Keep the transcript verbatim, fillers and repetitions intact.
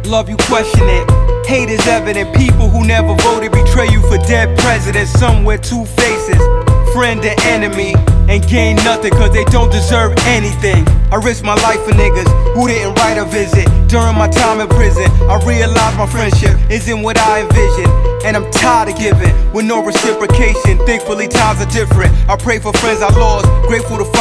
love you question it. Hate is evident, people who never voted betray you for dead presidents. Some wear two faces, friend and enemy, and gain nothing cause they don't deserve anything. I risked my life for niggas who didn't write a visit. During my time in prison, I realized my friendship isn't what I envisioned, and I'm tired of giving with no reciprocation. Thankfully times are different. I pray for friends I lost, grateful to find